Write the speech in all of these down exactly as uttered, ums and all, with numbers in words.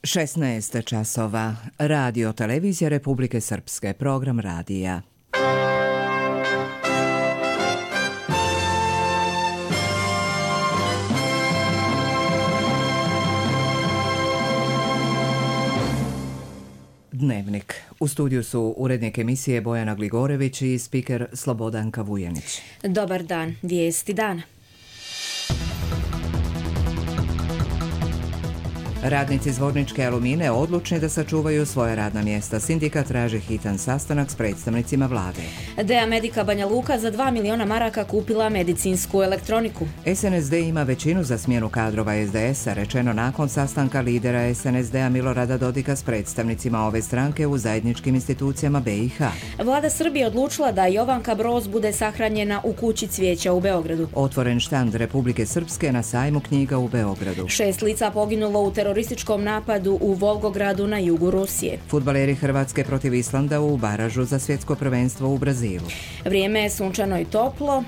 šesnaest časova. Radio Televizija Republike Srpske. Program radija. Dnevnik. U studiju su urednik emisije Bojana Gligorević i spiker Slobodanka Vujanić. Dobar dan. Vijesti dana. Radnici Zvorničke Alumine odlučni da sačuvaju svoje radna mjesta. Sindikat traži hitan sastanak s predstavnicima vlade. Dea Medica Banja Luka za dva miliona maraka kupila medicinsku elektroniku. S N S D ima većinu za smjenu kadrova S D S-a, rečeno nakon sastanka lidera S N S D-a Milorada Dodika s predstavnicima ove stranke u zajedničkim institucijama B i H. Vlada Srbije odlučila da Jovanka Broz bude sahranjena u kući cvijeća u Beogradu. Otvoren štand Republike Srpske na sajmu knjiga u Beogradu. Šest lica poginulo u terorističkom napadu u Volgogradu na jugu Rusije. Fudbaleri Hrvatske protiv Islanda u baražu za svjetsko prvenstvo u Brazilu. Vrijeme je sunčano i toplo.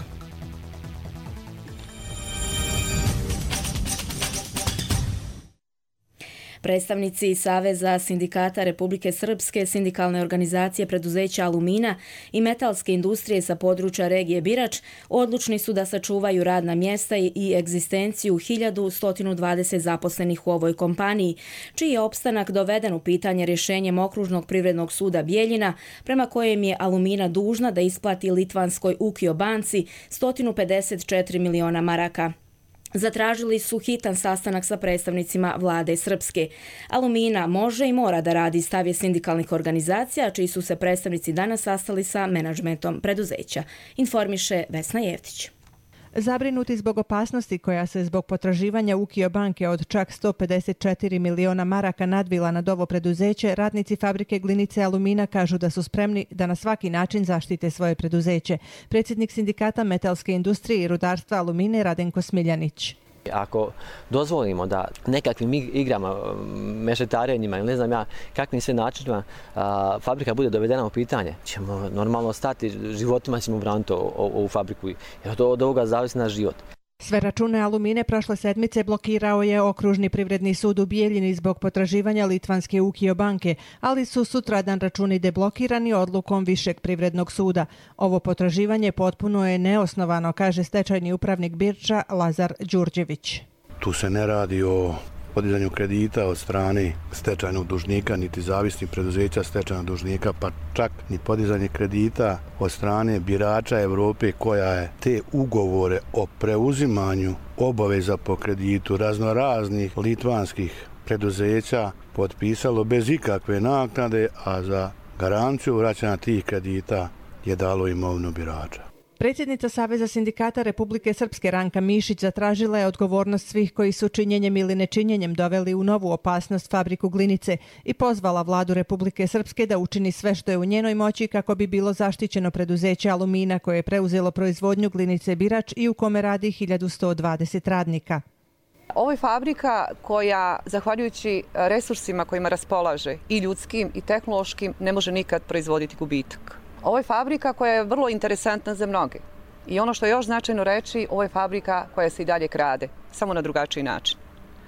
Predstavnici Saveza sindikata Republike Srpske, sindikalne organizacije preduzeća Alumina i metalske industrije sa područja regije Birač odlučni su da sačuvaju radna mjesta i egzistenciju hiljadu sto dvadeset zaposlenih u ovoj kompaniji, čiji je opstanak doveden u pitanje rješenjem Okružnog privrednog suda Bijeljina, prema kojem je Alumina dužna da isplati litvanskoj Ukio banci sto pedeset četiri miliona maraka. Zatražili su hitan sastanak sa predstavnicima vlade Srpske. Alumina može i mora da radi, stav je sindikalnih organizacija, čiji su se predstavnici danas sastali sa menadžmentom preduzeća. Informiše Vesna Jevtić. Zabrinuti zbog opasnosti koja se zbog potraživanja Ukio banke od čak sto pedeset četiri miliona maraka nadvila nad ovo preduzeće, radnici fabrike Glinice Alumina kažu da su spremni da na svaki način zaštite svoje preduzeće. Predsjednik sindikata metalske industrije i rudarstva Alumine Radenko Smiljanić. Ako dozvolimo da nekakvim igrama, mešetarenjima ili ne znam ja kakvim sve načinima a, fabrika bude dovedena u pitanje, ćemo normalno stati, životima ćemo braniti ovu fabriku, jer to od ovoga zavisi naš život. Sve račune Alumine prošle sedmice blokirao je Okružni privredni sud u Bijeljini zbog potraživanja litvanske Ukio banke, ali su sutradan računi deblokirani odlukom Višeg privrednog suda. Ovo potraživanje potpuno je neosnovano, kaže stečajni upravnik Birča Lazar Đurđević. Tu se ne radi o podizanju kredita od strane stečajnog dužnika, niti zavisnih preduzeća stečajnog dužnika, pa čak ni podizanje kredita od strane birača Evrope koja je te ugovore o preuzimanju obaveza po kreditu raznoraznih litvanskih preduzeća potpisalo bez ikakve naknade, a za garanciju vraćanja tih kredita je dalo imovinu birača. Predsjednica Saveza sindikata Republike Srpske Ranka Mišić zatražila je odgovornost svih koji su činjenjem ili nečinjenjem doveli u novu opasnost fabriku Glinice i pozvala vladu Republike Srpske da učini sve što je u njenoj moći kako bi bilo zaštićeno preduzeće Alumina koje je preuzelo proizvodnju Glinice Birač i u kome radi hiljadu sto dvadeset radnika. Ovo je fabrika koja, zahvaljujući resursima kojima raspolaže i ljudskim i tehnološkim, ne može nikad proizvoditi gubitak. Ovo je fabrika koja je vrlo interesantna za mnoge. I ono što je još značajno reći, ovo je fabrika koja se i dalje krade, samo na drugačiji način.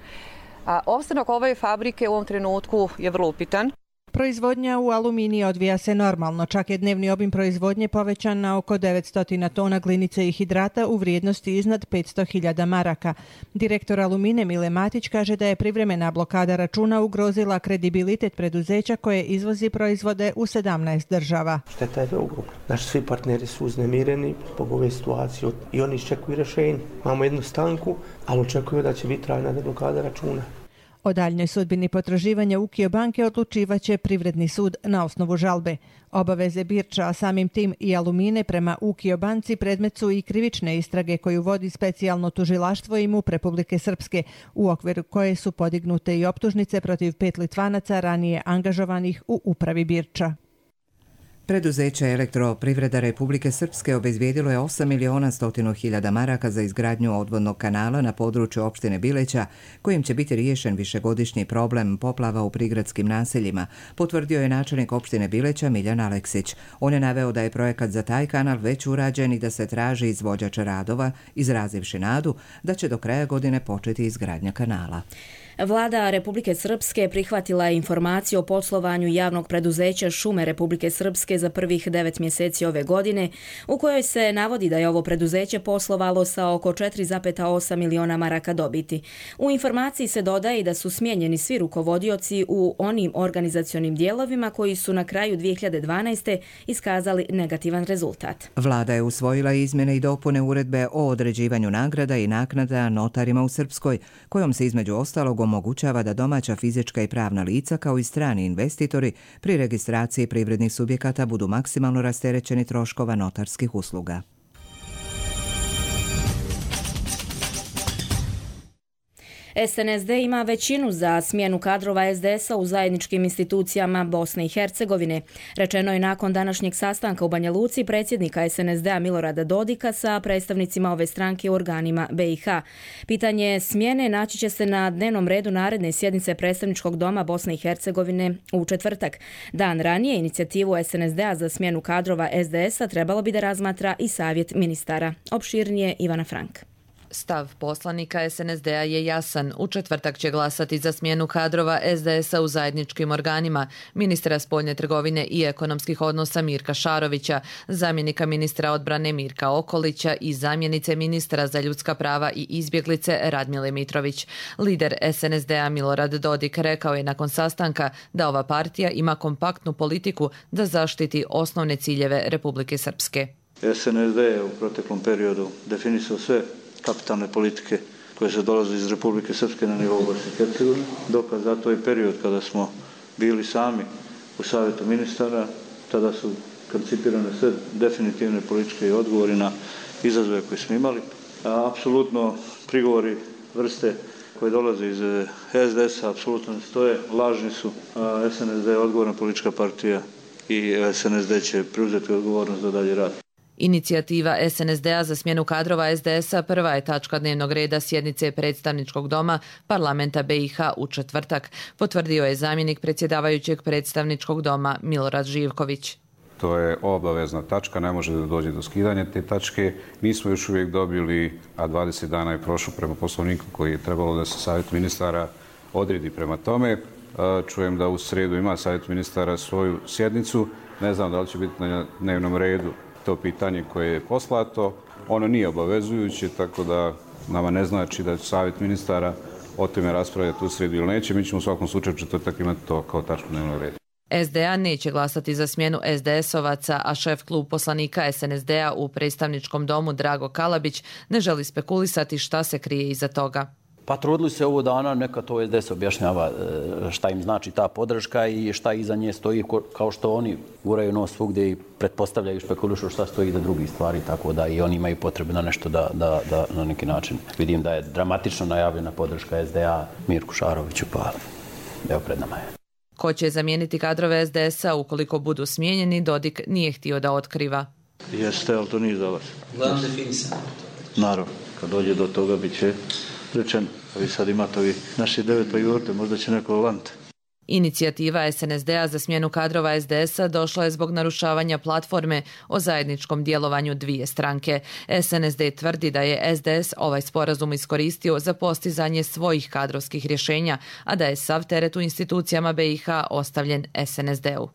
A opstanak ove fabrike u ovom trenutku je vrlo upitan. Proizvodnja u Alumini odvija se normalno, čak je dnevni obim proizvodnje povećan na oko devetsto tona glinice i hidrata u vrijednosti iznad petsto hiljada maraka. Direktor Alumine Mile Matić kaže da je privremena blokada računa ugrozila kredibilitet preduzeća koje izvozi proizvode u sedamnaest država. Šteta je ogromna. Naši svi partneri su uznemireni zbog ove situacije i oni iščekuju rješenje. Imamo jednu stanku, ali očekuju da će biti trajna blokada računa. O daljnjoj sudbini potraživanja Ukio banke odlučivaće privredni sud na osnovu žalbe. Obaveze Birča, a samim tim i Alumine prema Ukio banci predmet su i krivične istrage koju vodi specijalno tužilaštvo i MUP Republike Srpske, u okviru koje su podignute i optužnice protiv pet Litvanaca ranije angažovanih u upravi Birča. Preduzeće Elektroprivreda Republike Srpske obezbijedilo je osam miliona sto hiljada maraka za izgradnju odvodnog kanala na području opštine Bileća, kojim će biti riješen višegodišnji problem poplava u prigradskim naseljima, potvrdio je načelnik opštine Bileća Miljan Aleksić. On je naveo da je projekat za taj kanal već urađen i da se traži izvođač radova, izrazivši nadu da će do kraja godine početi izgradnja kanala. Vlada Republike Srpske prihvatila je informaciju o poslovanju javnog preduzeća Šume Republike Srpske za prvih devet mjeseci ove godine, u kojoj se navodi da je ovo preduzeće poslovalo sa oko četiri zarez osam miliona maraka dobiti. U informaciji se dodaje da su smijenjeni svi rukovodioci u onim organizacionim dijelovima koji su na kraju dvije hiljade dvanaeste. iskazali negativan rezultat. Vlada je usvojila izmjene i dopune uredbe o određivanju nagrada i naknada notarima u Srpskoj, kojom se između ostalog omogućava da domaća fizička i pravna lica kao i strani investitori pri registraciji privrednih subjekata budu maksimalno rasterećeni troškova notarskih usluga. S N S D ima većinu za smjenu kadrova S D S-a u zajedničkim institucijama Bosne i Hercegovine. Rečeno je nakon današnjeg sastanka u Banja Luci predsjednika S N S D-a Milorada Dodika sa predstavnicima ove stranke u organima B i H. Pitanje smjene naći će se na dnevnom redu naredne sjednice predstavničkog doma Bosne i Hercegovine u četvrtak. Dan ranije inicijativu S N S D-a za smjenu kadrova S D S-a trebalo bi da razmatra i savjet ministara. Opširnije Ivana Frank. Stav poslanika S N S D-a je jasan. U četvrtak će glasati za smjenu kadrova S D S-a u zajedničkim organima, ministra spoljne trgovine i ekonomskih odnosa Mirka Šarovića, zamjenika ministra odbrane Mirka Okolića i zamjenice ministra za ljudska prava i izbjeglice Radmile Mitrović. Lider S N S D-a Milorad Dodik rekao je nakon sastanka da ova partija ima kompaktnu politiku da zaštiti osnovne ciljeve Republike Srpske. S N S D je u proteklom periodu definisao sve kapitalne politike koje se dolaze iz Republike Srpske na nivou Bosne i Hercegovine. Dokaz za to je period kada smo bili sami u savjetu ministara, tada su koncipirane sve definitivne političke odgovori na izazove koje smo imali. A, apsolutno prigovori vrste koje dolaze iz S D S-a apsolutno ne stoje, lažni su. A, S N S D je odgovorna politička partija i S N S D će preuzeti odgovornost za dalje rad. Inicijativa S N S D-a za smjenu kadrova S D S-a prva je tačka dnevnog reda sjednice predstavničkog doma parlamenta B i H u četvrtak, potvrdio je zamjenik predsjedavajućeg predstavničkog doma Milorad Živković. To je obavezna tačka, ne može da dođe do skidanja te tačke. Mi smo još uvijek dobili, a dvadeset dana je prošlo prema poslovniku koji je trebalo da se savjet ministara odredi prema tome. Čujem da u sredu ima savjet ministara svoju sjednicu. Ne znam da li će biti na dnevnom redu to pitanje koje je poslato. Ono nije obavezujuće, tako da nama ne znači da će savjet ministara o tome raspravljati u sredu ili neće. Mi ćemo u svakom slučaju četvrtak imati to kao tačku dnevnog reda. S D A neće glasati za smjenu S D S-ovaca, a šef klub poslanika S N S D-a u predstavničkom domu Drago Kalabić ne želi spekulisati šta se krije iza toga. Pa trudili se ovo dana, neka to S D S objašnjava šta im znači ta podrška i šta iza nje stoji, kao što oni guraju nos svugdje i pretpostavljaju i špekulišu šta stoji iza drugih stvari, tako da i oni imaju potrebu na nešto da, da, da na neki način. Vidim da je dramatično najavljena podrška S D A Mirku Šaroviću, pa evo pred nama je. Ko će zamijeniti kadrove S D S-a ukoliko budu smijenjeni, Dodik nije htio da otkriva. Jeste, ali to nije za vas. Gledam definisano. Naravno, kad dođe do toga bit će rečeno. Vi sad imate ovi naši devet pa jurte, možda će neko lant. Inicijativa S N S D-a za smjenu kadrova S D S-a došla je zbog narušavanja platforme o zajedničkom djelovanju dvije stranke. S N S D tvrdi da je S D S ovaj sporazum iskoristio za postizanje svojih kadrovskih rješenja, a da je sav teret u institucijama B i H ostavljen S N S D-u.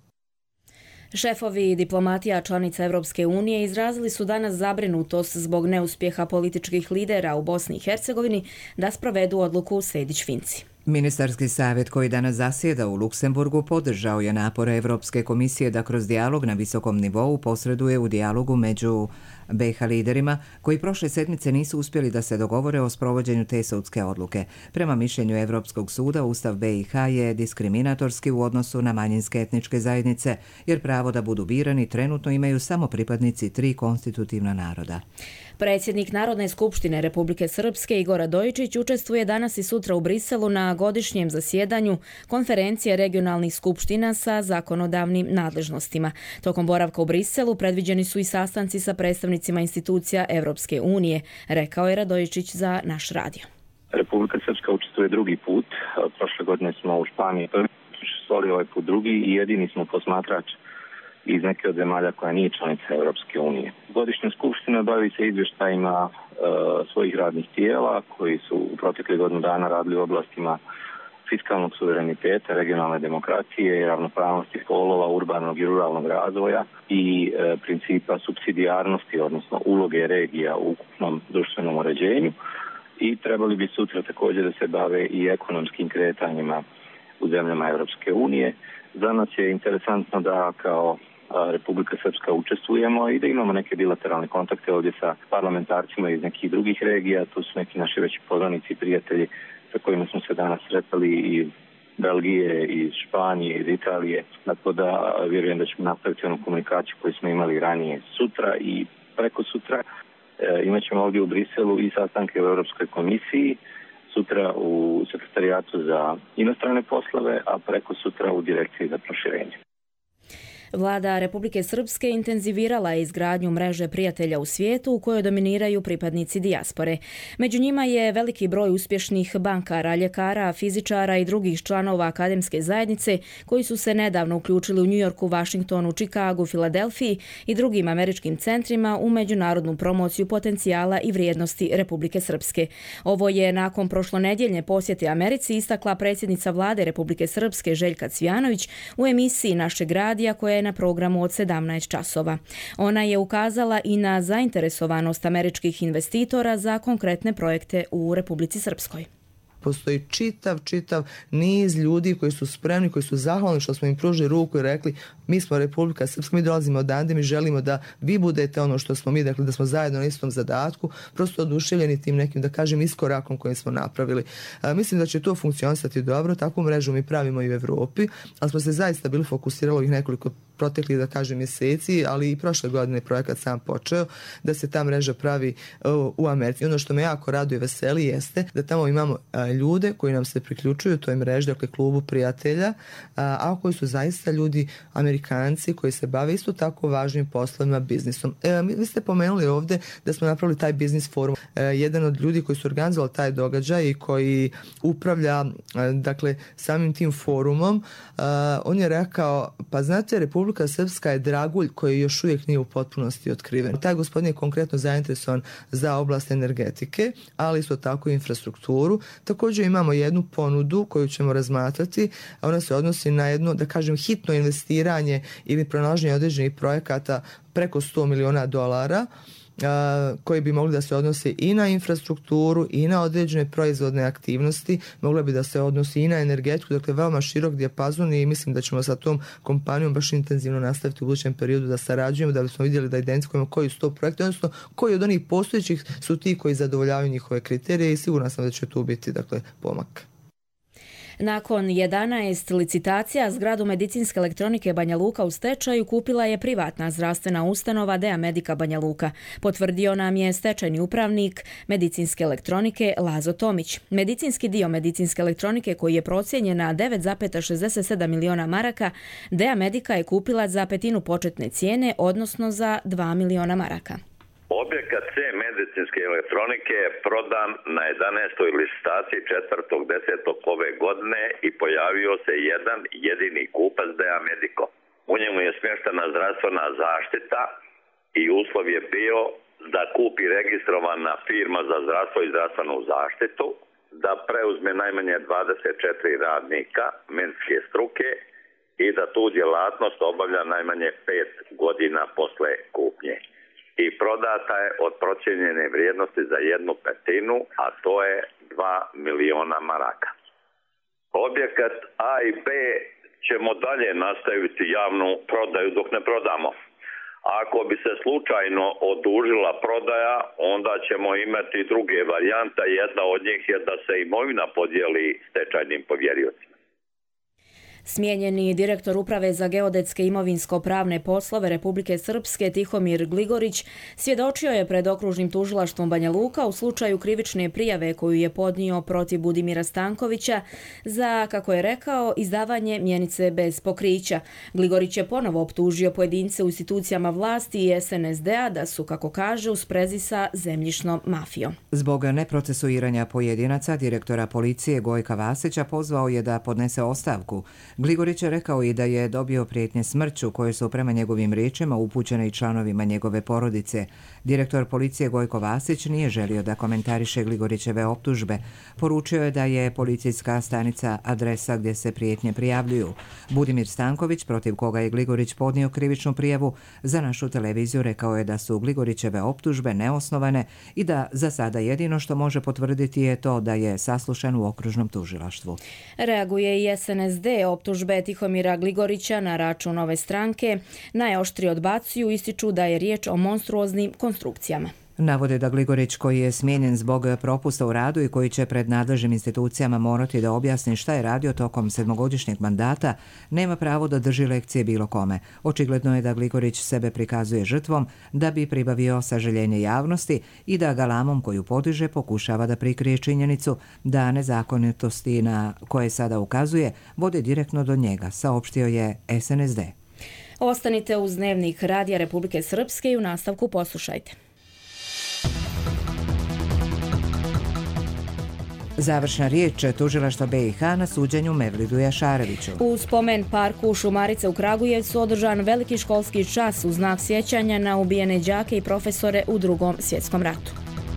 Šefovi diplomatija članica Europske unije izrazili su danas zabrinutost zbog neuspjeha političkih lidera u Bosni i Hercegovini da sprovedu odluku Sejdić-Finci. Ministarski savjet koji danas zasjeda u Luksemburgu podržao je napore Europske komisije da kroz dijalog na visokom nivou posreduje u dijalogu među B i H liderima koji prošle sedmice nisu uspjeli da se dogovore o sprovođenju te sudske odluke. Prema mišljenju Europskog suda, Ustav B i H je diskriminatorski u odnosu na manjinske etničke zajednice, jer pravo da budu birani trenutno imaju samo pripadnici tri konstitutivna naroda. Predsjednik Narodne skupštine Republike Srpske Igor Radojičić učestvuje danas i sutra u Briselu na godišnjem zasjedanju konferencije regionalnih skupština sa zakonodavnim nadležnostima. Tokom boravka u Briselu predviđeni su i sastanci sa predstavnicima institucija Europske unije, rekao je Radojičić za naš radio. Republika Srpska učestvuje drugi put. Prošle godine smo u Španiji prvi, učestvovali ovaj put drugi i jedini smo posmatrač iz neke od zemalja koja nije članica Europske unije. Godišnja skupština bavi se izvještajima e, svojih radnih tijela koji su u proteklih godinu dana radili u oblastima fiskalnog suvereniteta, regionalne demokracije, ravnopravnosti polova, urbanog i ruralnog razvoja i e, principa supsidijarnosti, odnosno uloge regija u ukupnom društvenom uređenju. I trebali bi sutra također da se bave i ekonomskim kretanjima u zemljama Europske unije. Za nas je interesantno da kao Republika Srpska učestvujemo i da imamo neke bilateralne kontakte ovdje sa parlamentarcima iz nekih drugih regija. Tu su neki naši veći poznanici i prijatelji sa kojima smo se danas sretali iz Belgije, iz Španije, iz Italije. Tako da vjerujem da ćemo nastaviti onu komunikaciju koju smo imali ranije sutra i preko sutra. E, imat ćemo ovdje u Briselu i sastanke u Europskoj komisiji, sutra u Sekretarijatu za inostrane poslove, a preko sutra u Direkciji za proširenje. Vlada Republike Srpske intenzivirala je izgradnju mreže prijatelja u svijetu u kojoj dominiraju pripadnici dijaspore. Među njima je veliki broj uspješnih bankara, ljekara, fizičara i drugih članova akademske zajednice koji su se nedavno uključili u Njujorku, Vašingtonu, Čikagu, Filadelfiji i drugim američkim centrima u međunarodnu promociju potencijala i vrijednosti Republike Srpske. Ovo je nakon prošlonedjeljne posjete Americi istakla predsjednica Vlade Republike Srpske Željka Cvijanović u emisiji Našeg radija koja je na programu od sedamnaest časova. Ona je ukazala i na zainteresovanost američkih investitora za konkretne projekte u Republici Srpskoj. Postoji čitav, čitav niz ljudi koji su spremni, koji su zahvalni što smo im pružili ruku i rekli mi smo Republika Srpska, mi dolazimo odande, mi želimo da vi budete ono što smo mi, dakle da smo zajedno na istom zadatku, prosto oduševljeni tim nekim, da kažem, iskorakom koji smo napravili. A, mislim da će to funkcionisati dobro, takvu mrežu mi pravimo i u Evropi, ali smo se zaista bili fokusirali ovih nekoliko proteklih, da kažem, mjeseci, ali i prošle godine projekat sam počeo da se ta mreža pravi uh, u Americi. Ono što me jako raduje i veseli jeste da tamo imamo uh, ljude koji nam se priključuju toj mreži, dakle klubu prijatelja, uh, a koji su zaista ljudi Amerikanci koji se bave isto tako važnim poslovima, biznisom. E, vi ste pomenuli ovdje da smo napravili taj biznis forum. E, jedan od ljudi koji su organizovali taj događaj i koji upravlja uh, dakle samim tim forumom, uh, on je rekao, pa znate, Republika Republika Srpska je dragulj koji još uvijek nije u potpunosti otkriven. Taj gospodin je konkretno zainteresovan za oblast energetike, ali isto tako i infrastrukturu. Također imamo jednu ponudu koju ćemo razmatrati, a ona se odnosi na jedno, da kažem, hitno investiranje ili pronalaženje određenih projekata preko sto miliona dolara, koji bi mogli da se odnose i na infrastrukturu i na određene proizvodne aktivnosti, mogli bi da se odnosi i na energetiku, dakle veoma širok dijapazon i mislim da ćemo sa tom kompanijom baš intenzivno nastaviti u budućem periodu da sarađujemo, da bismo vidjeli da identifikujemo koji su to projekti, odnosno koji od onih postojećih su ti koji zadovoljavaju njihove kriterije i sigurno sam da će tu biti, dakle, pomak. Nakon jedanaest licitacija, zgradu medicinske elektronike Banja Luka u stečaju kupila je privatna zdravstvena ustanova Dea Medica Banja Luka. Potvrdio nam je stečajni upravnik medicinske elektronike Lazo Tomić. Medicinski dio medicinske elektronike koji je procijenjen na devet zarez šezdeset sedam miliona maraka, Dea Medica je kupila za petinu početne cijene, odnosno za dva miliona maraka. Objekat C medicinske elektronike je prodan na jedanaestoj licitaciji četvrtog desetog ove godine i pojavio se jedan jedini kupac Dea Medico. U njemu je smještena zdravstvena zaštita i uslov je bio da kupi registrovana firma za zdravstvo i zdravstvenu zaštitu, da preuzme najmanje dvadeset četiri radnika medicinske struke i da tu djelatnost obavlja najmanje pet godina posle kupnje. I prodata je od procijenjene vrijednosti za jednu petinu, a to je dva miliona maraka. Objekat A i B ćemo dalje nastaviti javnu prodaju dok ne prodamo. Ako bi se slučajno odužila prodaja, onda ćemo imati druge varijante. Jedna od njih je da se imovina podijeli stečajnim povjeriocima. Smijenjeni direktor Uprave za geodetske imovinsko-pravne poslove Republike Srpske Tihomir Gligorić svjedočio je pred okružnim tužilaštvom Banja Luka u slučaju krivične prijave koju je podnio protiv Budimira Stankovića za, kako je rekao, izdavanje mjenice bez pokrića. Gligorić je ponovo optužio pojedince u institucijama vlasti i es en es de a da su, kako kaže, u sprezi sa zemljišnom mafijom. Zbog neprocesuiranja pojedinaca, direktora policije Gojka Vasića pozvao je da podnese ostavku. Gligorić je rekao i da je dobio prijetnje smrću koje su prema njegovim riječima upućene i članovima njegove porodice. Direktor policije Gojko Vasić nije želio da komentariše Gligorićeve optužbe. Poručio je da je policijska stanica adresa gdje se prijetnje prijavljuju. Budimir Stanković, protiv koga je Gligorić podnio krivičnu prijavu, za našu televiziju rekao je da su Gligorićeve optužbe neosnovane i da za sada jedino što može potvrditi je to da je saslušan u okružnom tužilaštvu. Reaguje i S N S D. Optužbe Tihomira Gligorića na račun ove stranke najoštrije odbacuju, ističu da je riječ o monstruoznim konstrukcijama. Navode da Gligorić, koji je smijenjen zbog propusta u radu i koji će pred nadležnim institucijama morati da objasni šta je radio tokom sedmogodišnjeg mandata, nema pravo da drži lekcije bilo kome. Očigledno je da Gligorić sebe prikazuje žrtvom da bi pribavio sažaljenje javnosti i da galamom koju podiže pokušava da prikrije činjenicu da nezakonitosti na koje sada ukazuje vode direktno do njega, saopštio je S N S D. Ostanite uz Dnevnik Radija Republike Srpske i u nastavku poslušajte. Završna riječ tužilaštva B i H na suđenju Mevlidu Jašareviću. U spomen parku Šumarice u Kragujevcu održan veliki školski čas u znak sjećanja na ubijene đake i profesore u Drugom svjetskom ratu.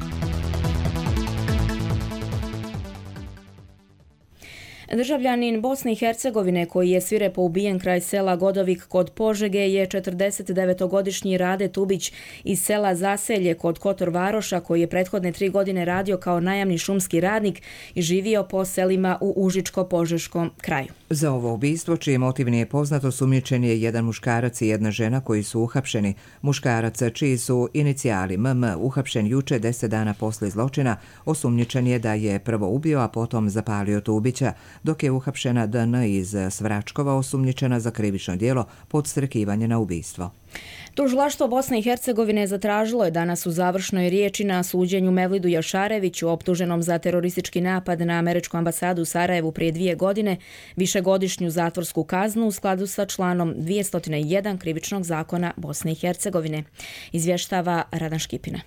Državljanin Bosne i Hercegovine koji je svirepo ubijen kraj sela Godovik kod Požege je četrdesetdevetogodišnji Rade Tubić iz sela Zaselje kod Kotor Varoša, koji je prethodne tri godine radio kao najamni šumski radnik i živio po selima u Užičko-Požeškom kraju. Za ovo ubistvo, čiji motiv nije poznat, osumnjičen je jedan muškarac i jedna žena koji su uhapšeni. Muškarac, čiji su inicijali M M, uhapšen juče deset dana posle zločina, osumnjičen je da je prvo ubio, a potom zapalio Tubića, dok je uhapšena D N iz Svračkova osumnjičena za krivično djelo podstrekivanje na ubistvo. Tužilaštvo Bosne i Hercegovine zatražilo je danas u završnoj riječi na suđenju Mevlidu Jašareviću, optuženom za teroristički napad na američku ambasadu u Sarajevu prije dvije godine, višegodišnju zatvorsku kaznu u skladu sa članom dvjesto jedan krivičnog zakona Bosne i Hercegovine. Izvještava Radan Škipina.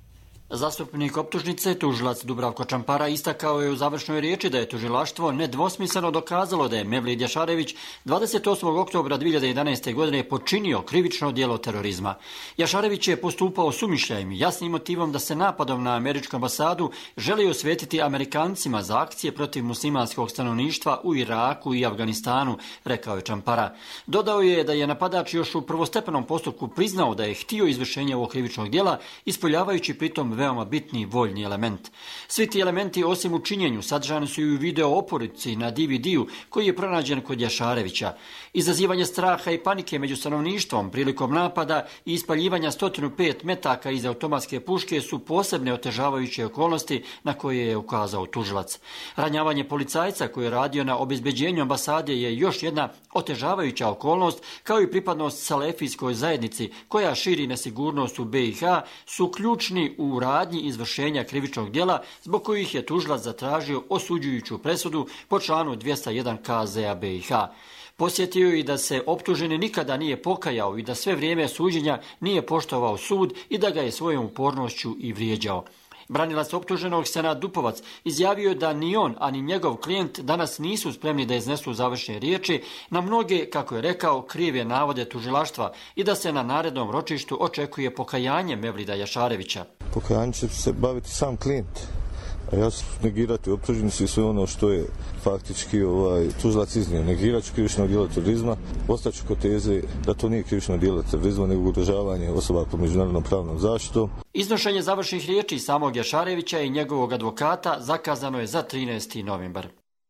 Zastupnik optužnice, tužilac Dubravko Čampara, istakao je u završnoj riječi da je tužilaštvo nedvosmisleno dokazalo da je Mevlid Jašarević dvadeset osmog oktobra dvije hiljade jedanaeste. godine počinio krivično djelo terorizma. Jašarević je postupao sumišljajem i jasnim motivom da se napadom na američku ambasadu želi osvetiti Amerikancima za akcije protiv muslimanskog stanovništva u Iraku i Afganistanu, rekao je Čampara. Dodao je da je napadač još u prvostepenom postupku priznao da je htio izvršenje ovog krivičnog djela, ispoljavajući pritom veoma bitni voljni element. Svi ti elementi, osim u činjenju, sadržani su i u video oporici na D V D-u koji je pronađen kod Jašarevića. Izazivanje straha i panike među stanovništvom prilikom napada i ispaljivanja sto pet metaka iz automatske puške su posebne otežavajuće okolnosti na koje je ukazao tužilac. Ranjavanje policajca koji je radio na obezbeđenju ambasade je još jedna otežavajuća okolnost, kao i pripadnost salefijskoj zajednici koja širi nesigurnost u B i H, su ključni u radnji izvršenja krivičnog djela zbog kojih je tužilac zatražio osuđujuću presudu po članu dvjesto jedan K Z a B i H. Posjetio je i da se optuženi nikada nije pokajao i da sve vrijeme suđenja nije poštovao sud i da ga je svojom upornošću i vrijeđao. Branilac optuženog Senad Dupovac izjavio je da ni on, ani njegov klijent danas nisu spremni da iznesu završne riječi na mnoge, kako je rekao, krive navode tužilaštva i da se na narednom ročištu očekuje pokajanje Mevlida Jašarevića. Pokajanje će se baviti sam klijent. A ja ću negirati optužnici i sve ono što je faktički ovaj, tužilac iznio. Negirat ću krivično djelo terorizma, ostaću kod teze da to nije krivično djelo terorizma, nego ugrožavanje osoba pod međunarodnom pravnom zaštitom. Iznošenje završnih riječi samog Jašarevića i njegovog advokata zakazano je za trinaesti novembar.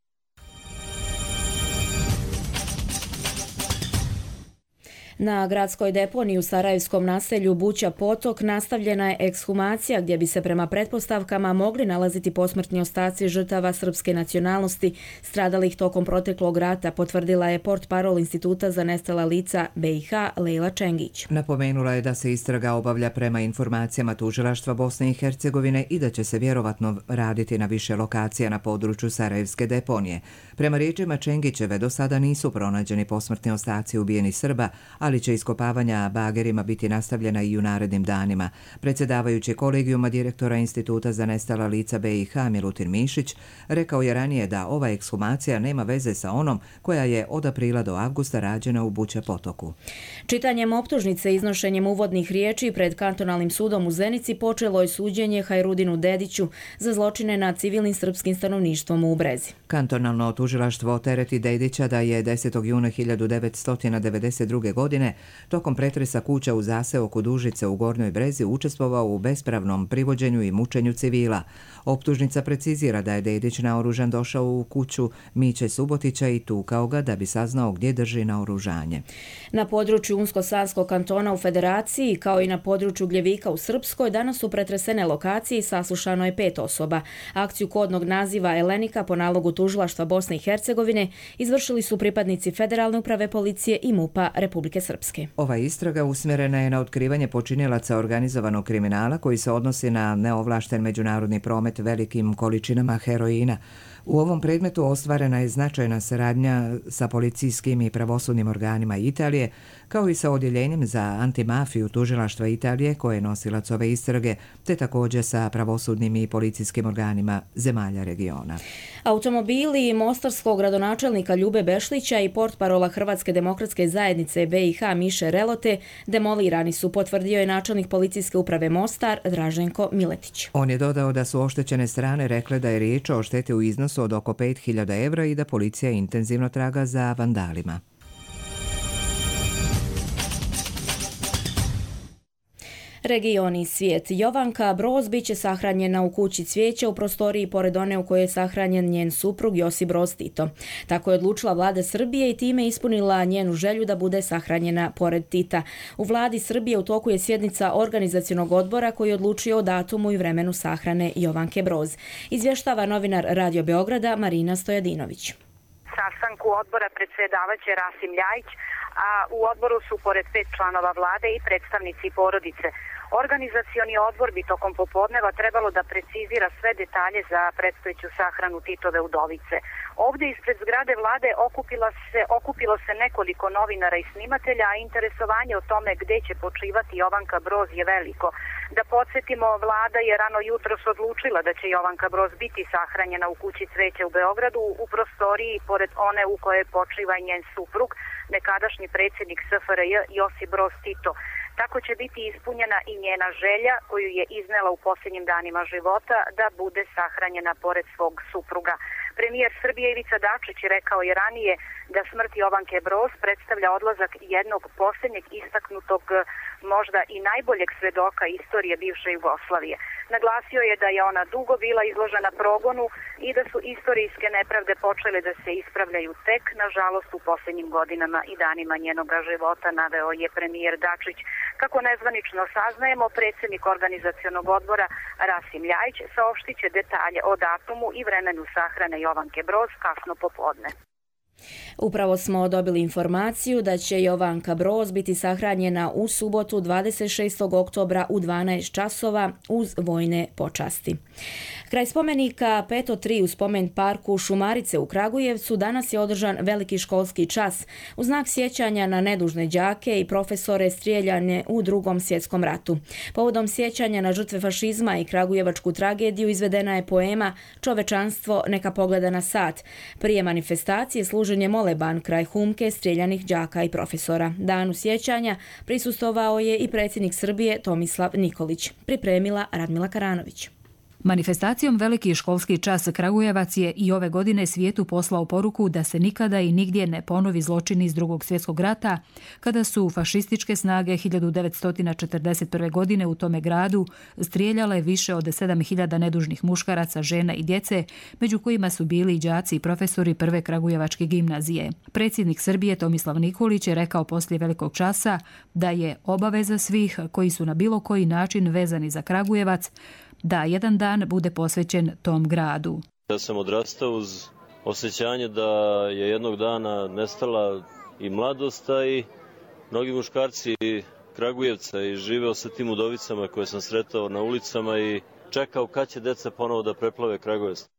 Na gradskoj deponiji u sarajevskom naselju Buća Potok nastavljena je ekshumacija gdje bi se prema pretpostavkama mogli nalaziti posmrtni ostaci žrtava srpske nacionalnosti stradalih tokom proteklog rata, potvrdila je portparol Instituta za nestala lica B i H Lejla Čengić. Napomenula je da se istraga obavlja prema informacijama tužilaštva Bosne i Hercegovine i da će se vjerovatno raditi na više lokacija na području sarajevske deponije. Prema riječima Čengićeve, do sada nisu pronađeni posmrtni ostaci ubijenih Srba, ali će iskopavanja bagerima biti nastavljena i u narednim danima. Predsjedavajući kolegijuma direktora Instituta za nestala lica B i H Milutin Mišić rekao je ranije da ova ekshumacija nema veze sa onom koja je od aprila do avgusta rađena u Buća Potoku. Čitanjem optužnice i iznošenjem uvodnih riječi pred kantonalnim sudom u Zenici počelo je suđenje Hajrudinu Dediću za zločine nad civilnim srpskim stanovništvom u Brezi. Kantonalno tužilaštvo tereti Dedića da je desetog juna hiljadu devetsto devedeset druge. godine tokom pretresa kuća u zaseoku Dužice u Gornjoj Brezi učestvovao u bespravnom privođenju i mučenju civila. Optužnica precizira da je Dedić naoružan došao u kuću Miće Subotića i tukao ga da bi saznao gdje drži naoružanje. Na području Unsko-Sanskog kantona u Federaciji, kao i na području Gljevika u Srpskoj, danas su pretresene lokacije i saslušano je pet osoba. Akciju kodnog naziva Elenika po nalogu tužilaštva Bosne i Hercegovine izvršili su pripadnici Federalne uprave policije i MUP-a Republike Srpske. Ova istraga usmjerena je na otkrivanje počinilaca organizovanog kriminala koji se odnosi na neovlašten međunarodni promet velikim količinama heroina. U ovom predmetu ostvarena je značajna saradnja sa policijskim i pravosudnim organima Italije, kao i sa odjeljenjem za antimafiju tužilaštva Italije koje je nosilac ove istrage, te također sa pravosudnim i policijskim organima zemalja regiona. Automobili mostarskog gradonačelnika Ljube Bešlića i portparola Hrvatske demokratske zajednice B i H Miše Relote demolirani su, potvrdio je načelnik policijske uprave Mostar Draženko Miletić. On je dodao da su oštećene strane rekle da je riječ o šteti u iznosu od oko pet hiljada evra i da policija intenzivno traga za vandalima. Region i svijet. Jovanka Broz bit će sahranjena u kući cvijeća u prostoriji pored one u kojoj je sahranjen njen suprug Josip Broz Tito. Tako je odlučila vlada Srbije i time ispunila njenu želju da bude sahranjena pored Tita. U vladi Srbije u toku je sjednica organizacionog odbora koji je odlučio o datumu i vremenu sahrane Jovanke Broz. Izvještava novinar Radio Beograda Marina Stojadinović. Sastanku odbora predsjedavaće Rasim Ljajić, a u odboru su pored pet članova vlade i predstavnici porodice. Organizacioni odbor bi tokom popodneva trebalo da precizira sve detalje za predstojeću sahranu Titove udovice. Ovdje ispred zgrade vlade okupilo se, okupilo se nekoliko novinara i snimatelja, a interesovanje o tome gdje će počivati Jovanka Broz je veliko. Da podsjetimo, vlada je rano jutros odlučila da će Jovanka Broz biti sahranjena u kući cveća u Beogradu u prostoriji pored one u kojoj počiva njen suprug, nekadašnji predsjednik S F R J Josip Broz Tito. Tako će biti ispunjena i njena želja koju je iznela u posljednjim danima života da bude sahranjena pored svog supruga. Premijer Srbije Ivica Dačić rekao je ranije da smrt Jovanke Broz predstavlja odlazak jednog posljednjeg istaknutog, možda i najboljeg svedoka istorije bivše Jugoslavije. Naglasio je da je ona dugo bila izložena progonu i da su istorijske nepravde počele da se ispravljaju tek, nažalost, u posljednjim godinama i danima njenoga života, naveo je premijer Dačić. Kako nezvanično saznajemo, predsjednik organizacionog odbora Rasim Ljajić saopštit će detalje o datumu i vremenu sahrane Jovanke Broz kasno popodne. Upravo smo dobili informaciju da će Jovanka Broz biti sahranjena u subotu dvadeset šestog oktobra u dvanaest časova uz vojne počasti. Kraj spomenika Peto tri u spomen parku Šumarice u Kragujevcu danas je održan veliki školski čas u znak sjećanja na nedužne đake i profesore strijeljane u Drugom svjetskom ratu. Povodom sjećanja na žrtve fašizma i kragujevačku tragediju izvedena je poema Čovečanstvo neka pogleda na sat. Prije manifestacije služen je moleban kraj humke strijeljanih đaka i profesora. Danu sjećanja prisustvovao je i predsjednik Srbije Tomislav Nikolić. Pripremila Radmila Karanović. Manifestacijom Veliki školski čas Kragujevac je i ove godine svijetu poslao poruku da se nikada i nigdje ne ponovi zločin iz Drugog svjetskog rata, kada su fašističke snage hiljadu devetsto četrdeset prve. godine u tome gradu strijeljale više od sedam hiljada nedužnih muškaraca, žena i djece, među kojima su bili i đaci i profesori prve kragujevačke gimnazije. Predsjednik Srbije Tomislav Nikolić je rekao poslije velikog časa da je obaveza svih koji su na bilo koji način vezani za Kragujevac da jedan dan bude posvećen tom gradu. Ja sam odrastao uz osjećanje da je jednog dana nestala i mladost, a i mnogi muškarci Kragujevca i živeo sa tim udovicama koje sam sretao na ulicama i čekao kad će deca ponovo da preplave Kragujevac.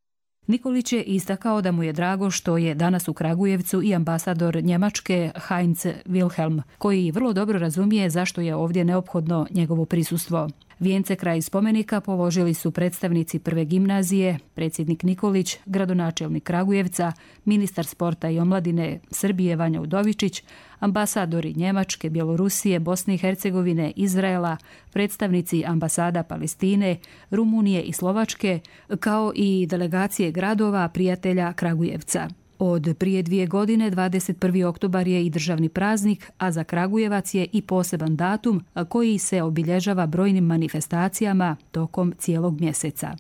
Nikolić je istakao da mu je drago što je danas u Kragujevcu i ambasador Njemačke Heinz Wilhelm, koji vrlo dobro razumije zašto je ovdje neophodno njegovo prisustvo. Vijence kraj spomenika položili su predstavnici prve gimnazije, predsjednik Nikolić, gradonačelnik Kragujevca, ministar sporta i omladine Srbije Vanja Udovičić, ambasadori Njemačke, Bjelorusije, Bosne i Hercegovine, Izraela, predstavnici ambasada Palestine, Rumunije i Slovačke, kao i delegacije gradova prijatelja Kragujevca. Od prije dvije godine, dvadeset prvi oktobar je i državni praznik, a za Kragujevac je i poseban datum koji se obilježava brojnim manifestacijama tokom cijelog mjeseca.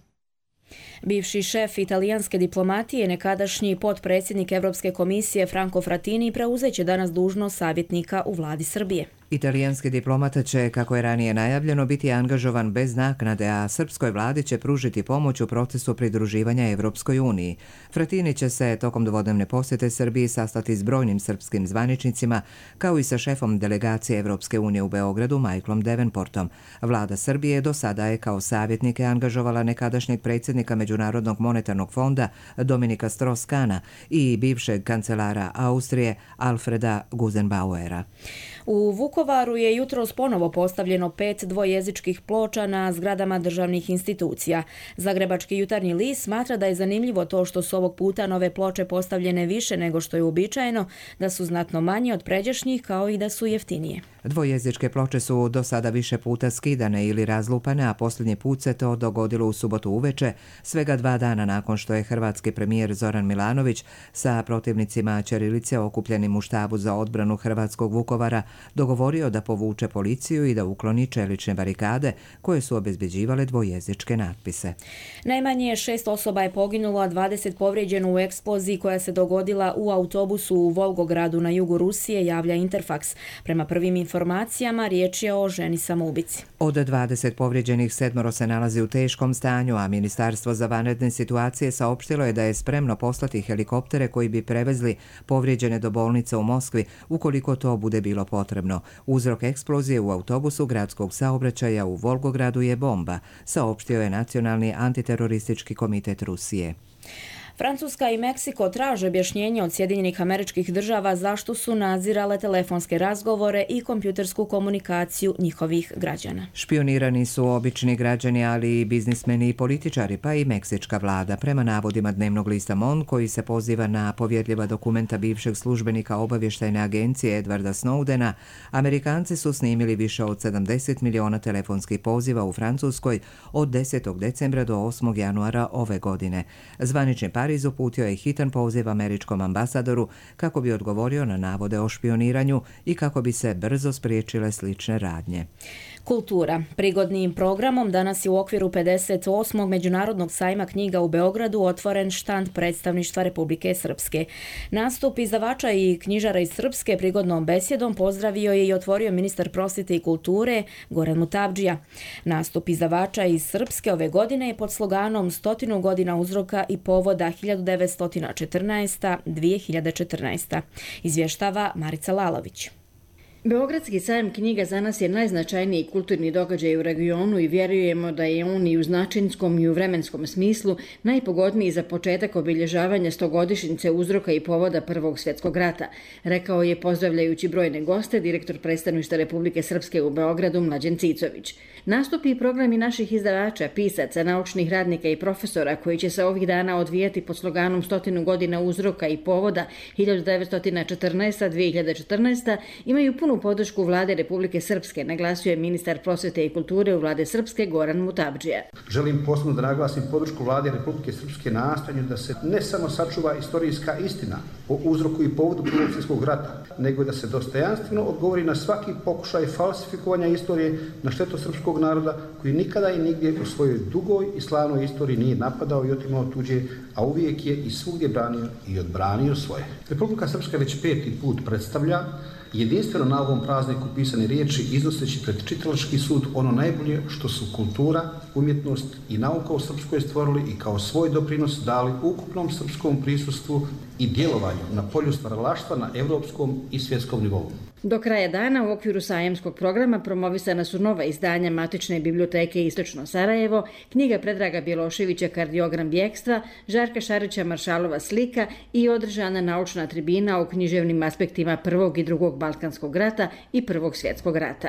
Bivši šef italijanske diplomatije, nekadašnji potpredsjednik Europske komisije Franco Frattini preuzeće danas dužnost savjetnika u vladi Srbije. Italijanski diplomata će, kako je ranije najavljeno, biti angažovan bez naknade, a srpskoj vladi će pružiti pomoć u procesu pridruživanja Evropskoj uniji. Frattini će se tokom dvodnevne posjete Srbiji sastati s brojnim srpskim zvaničnicima, kao i sa šefom delegacije Evropske unije u Beogradu, Michaelom Davenportom. Vlada Srbije do sada je kao savjetnike angažovala nekadašnjeg predsjednika Međunarodnog monetarnog fonda Dominika Strauss-Kahna i bivšeg kancelara Austrije Alfreda Gusenbauera. U Vukovaru je jutros ponovo postavljeno pet dvojezičkih ploča na zgradama državnih institucija. Zagrebački jutarnji list smatra da je zanimljivo to što su ovog puta nove ploče postavljene više nego što je uobičajeno, da su znatno manje od pređašnjih, kao i da su jeftinije. Dvojezičke ploče su do sada više puta skidane ili razlupane, a posljednji put se to dogodilo u subotu uveče, svega dva dana nakon što je hrvatski premijer Zoran Milanović sa protivnicima ćirilice okupljenim u štabu za odbranu hrvatskog Vukovara dogovorio da povuče policiju i da ukloni čelične barikade koje su obezbeđivale dvojezičke natpise. Najmanje šest osoba je poginulo, a dvadeset povrijeđeno u eksploziji koja se dogodila u autobusu u Volgogradu na jugu Rusije, javlja Interfax. Prema prvim informacijama riječ je o ženi samoubici. Od dvadeset povrijeđenih sedmoro se nalazi u teškom stanju, a Ministarstvo za vanredne situacije saopštilo je da je spremno poslati helikoptere koji bi prevezli povrijeđene do bolnice u Moskvi ukoliko to bude bilo potrebno. Uzrok eksplozije u autobusu gradskog saobraćaja u Volgogradu je bomba, saopštio je Nacionalni antiteroristički komitet Rusije. Francuska i Meksiko traže objašnjenje od Sjedinjenih Američkih Država zašto su nadzirale telefonske razgovore i kompjutersku komunikaciju njihovih građana. Špionirani su obični građani, ali i biznismeni i političari, pa i meksička vlada. Prema navodima dnevnog lista Mon, koji se poziva na povjerljiva dokumenta bivšeg službenika obavještajne agencije Edwarda Snowdena, Amerikanci su snimili više od sedamdeset miliona telefonskih poziva u Francuskoj od desetog decembra do osmog januara ove godine. Zvanični Pariz uputio je hitan poziv američkom ambasadoru kako bi odgovorio na navode o špioniranju i kako bi se brzo spriječile slične radnje. Kultura. Prigodnim programom danas je u okviru pedeset osmog Međunarodnog sajma knjiga u Beogradu otvoren štand predstavništva Republike Srpske. Nastup izdavača i knjižara iz Srpske prigodnom besjedom pozdravio je i otvorio ministar prosvjete i kulture Goran Mutavdžija. Nastup izdavača iz Srpske ove godine je pod sloganom Stotinu godina uzroka i povoda hiljadu devetsto četrnaesta do dvije hiljade četrnaeste. Izvještava Marica Lalović. Beogradski sajam knjiga za nas je najznačajniji kulturni događaj u regionu i vjerujemo da je on i u značinskom i u vremenskom smislu najpogodniji za početak obilježavanja stogodišnjice uzroka i povoda Prvog svjetskog rata, rekao je pozdravljajući brojne goste direktor predstavništva Republike Srpske u Beogradu Mlađen Cicović. Nastupi i programi naših izdavača, pisaca, naučnih radnika i profesora koji će se ovih dana odvijati pod sloganom Stotinu godina uzroka i povoda hiljadu devetsto četrnaesta do dvije hiljade četrnaeste imaju punu podršku vlade Republike Srpske, naglasio je ministar prosvjete i kulture u vlade Srpske Goran Mutavdžija. Želim posebno da naglasim podršku vlade Republike Srpske nastojanju da se ne samo sačuva istorijska istina o uzroku i povodu Prvog svjetskog rata, nego da se dostojanstveno odgovori na svaki pokušaj falsifikovanja istorije na štetu srpskog naroda koji nikada i nigdje u svojoj dugoj i slavnoj istoriji nije napadao i otimao tuđe, a uvijek je i svugdje branio i odbranio svoje. Republika Srpska već peti put predstavlja jedinstveno na ovom prazniku pisane riječi iznoseći pred čitalački sud ono najbolje što su kultura, umjetnost i nauka u Srpskoj stvorili i kao svoj doprinos dali ukupnom srpskom prisustvu i djelovanju na polju stvaralaštva na evropskom i svjetskom nivou. Do kraja dana u okviru sajamskog programa promovisana su nova izdanja Matične biblioteke Istočno Sarajevo, knjiga Predraga Bjeloševića Kardiogram bjekstva, Žarka Šarića Maršalova slika i održana naučna tribina o književnim aspektima Prvog i Drugog Balkanskog rata i Prvog svjetskog rata.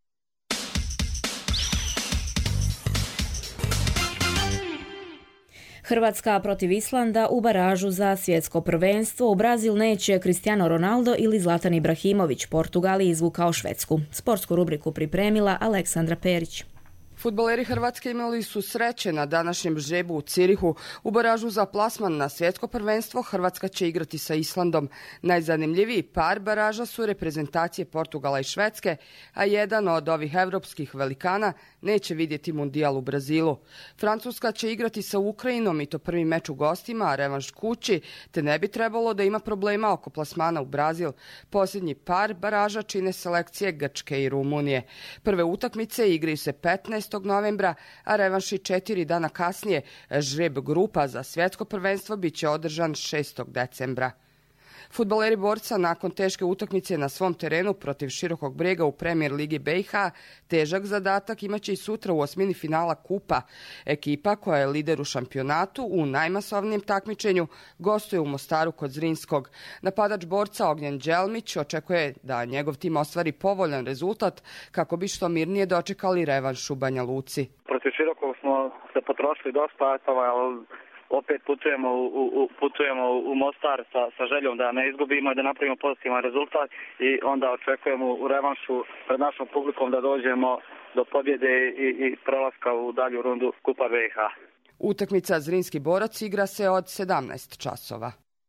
Hrvatska protiv Islanda u baražu za svjetsko prvenstvo. U Brazil neće Cristiano Ronaldo ili Zlatan Ibrahimović. Portugal je izvukao Švedsku. Sportsku rubriku pripremila Aleksandra Perić. Fudbaleri Hrvatske imali su sreće na današnjem žrebu u Cirihu. U baražu za plasman na svjetsko prvenstvo Hrvatska će igrati sa Islandom. Najzanimljiviji par baraža su reprezentacije Portugala i Švedske, a jedan od ovih evropskih velikana neće vidjeti mundijal u Brazilu. Francuska će igrati sa Ukrajinom i to prvi meč u gostima, a revanš kući, te ne bi trebalo da ima problema oko plasmana u Brazil. Posljednji par baraža čine selekcije Grčke i Rumunije. Prve utakmice igraju se petnaestog novembra, a revanši četiri dana kasnije. Žreb grupa za svjetsko prvenstvo bit će održan šestog decembra. Fudbaleri Borca nakon teške utakmice na svom terenu protiv Širokog Brega u Premier ligi B i H težak zadatak imaće i sutra u osmini finala Kupa. Ekipa koja je lider u šampionatu u najmasovnijem takmičenju gostuje u Mostaru kod Zrinskog. Napadač Borca Ognjen Đelmić očekuje da njegov tim ostvari povoljan rezultat kako bi što mirnije dočekali revanš u Banja Luci. Protiv Širokog smo se potrošili dosta, ali opet putujemo u, u, putujemo u Mostar sa, sa željom da ne izgubimo i da napravimo pozitivan rezultat i onda očekujemo u revanšu pred našom publikom da dođemo do pobjede i, i prolaska u dalju rundu Kupa B i H. Utakmica Zrinski Borac igra se od sedamnaest časova.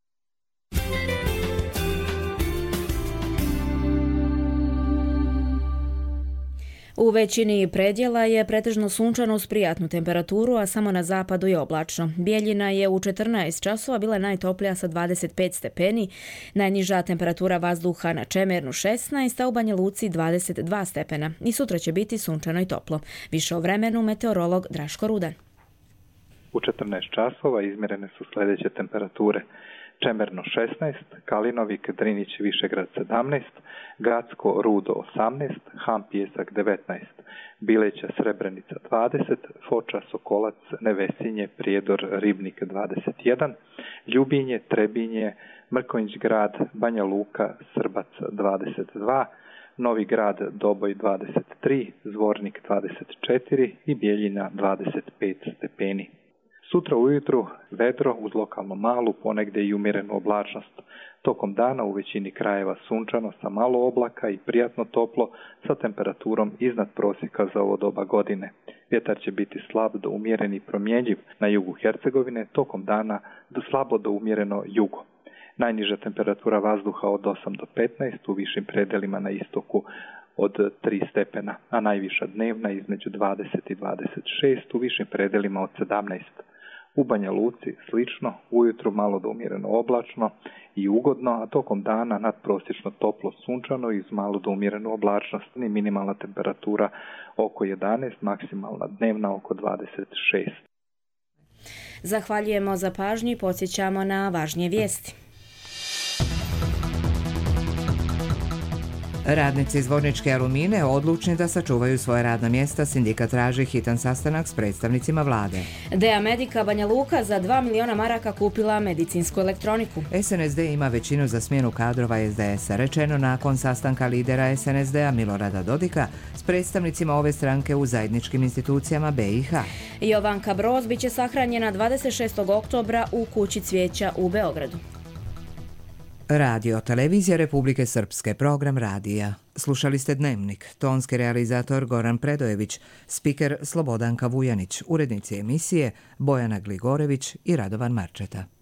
U većini predjela je pretežno sunčano uz prijatnu temperaturu, a samo na zapadu je oblačno. Bijeljina je u četrnaest časova bila najtoplija sa dvadeset pet stepeni, najniža temperatura vazduha na Čemernu šesnaest, a u Banja Luci dvadeset dva stepena. I sutra će biti sunčano i toplo. Više o vremenu meteorolog Draško Rudan. U četrnaest časova izmjerene su sljedeće temperature. Čemerno šesnaest, Kalinovik, Drinić, Višegrad sedamnaest, Gacko, Rudo osamnaest, Ham, Pijesak devetnaest, Bileća, Srebrenica dvadeset, Foča, Sokolac, Nevesinje, Prijedor, Ribnik dvadeset jedan, Ljubinje, Trebinje, Mrkonjić grad, Banja Luka, Srbac dvadeset dva, Novi grad, Doboj dvadeset tri, Zvornik dvadeset četiri i Bijeljina dvadeset pet stepeni. Sutra ujutru vedro uz lokalno malu, ponegdje i umjerenu oblačnost. Tokom dana u većini krajeva sunčano sa malo oblaka i prijatno toplo sa temperaturom iznad prosjeka za ovo doba godine. Vjetar će biti slab do umjeren i promjenjiv na jugu Hercegovine, tokom dana do slabo do umjereno jugo. Najniža temperatura vazduha od osam do petnaest, u višim predelima na istoku od tri stepena, a najviša dnevna između dvadeset i dvadeset šest, u višim predelima od sedamnaest. U Banja Luci slično, ujutru malo do umjereno oblačno i ugodno, a tokom dana nadprosječno toplo sunčano i uz malo do umjerenu oblačnost, i minimalna temperatura oko jedanaest, maksimalna dnevna oko dvadeset šest. Zahvaljujemo za pažnju i podsjećamo na važnije vijesti. Radnici Zvorničke Alumine odlučni da sačuvaju svoje radna mjesta. Sindikat traži hitan sastanak s predstavnicima vlade. Dea Medica Banja Luka za dva miliona maraka kupila medicinsku elektroniku. S N S D ima većinu za smjenu kadrova S D S-a, rečeno nakon sastanka lidera S N S D-a Milorada Dodika s predstavnicima ove stranke u zajedničkim institucijama B i H. Jovanka Broz biće sahranjena dvadeset šestog oktobra u Kući cvijeća u Beogradu. Radio Televizija Republike Srpske, program radija. Slušali ste Dnevnik, tonski realizator Goran Predojević, spiker Slobodanka Vujanić, urednici emisije Bojana Gligorević i Radovan Marčeta.